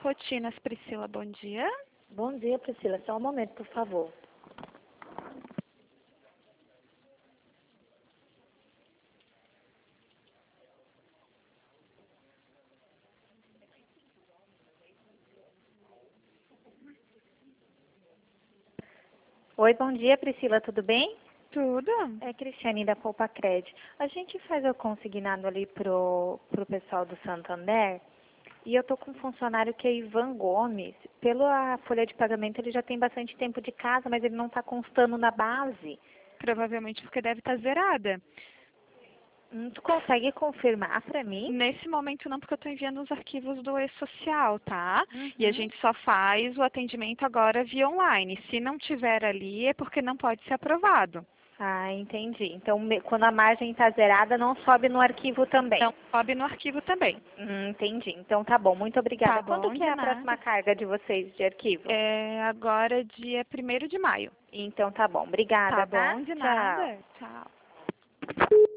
Rotinas, Priscila, bom dia. Bom dia, Priscila. Só um momento, por favor. Oi, bom dia, Priscila. Tudo bem? Tudo? É Cristiane da Poupa Cred. A gente faz o consignado ali pro pessoal do Santander e eu tô com um funcionário que é Ivan Gomes. Pela folha de pagamento ele já tem bastante tempo de casa, mas ele não está constando na base. Provavelmente porque deve estar zerada. Tu consegue confirmar para mim? Nesse momento não, porque eu estou enviando os arquivos do e-social, tá? E a Uhum. gente só faz o atendimento agora via online. Se não tiver ali, é porque não pode ser aprovado. Ah, entendi. Então, quando a margem está zerada, não sobe no arquivo também. Não sobe no arquivo também. Entendi. Então, tá bom. Muito Tá obrigada. Quando bom, que de é a próxima nada. carga de vocês de arquivo? É agora dia 1º de maio. Então, tá bom. Obrigada, Tá tá? bom, de Tchau. nada. Tchau.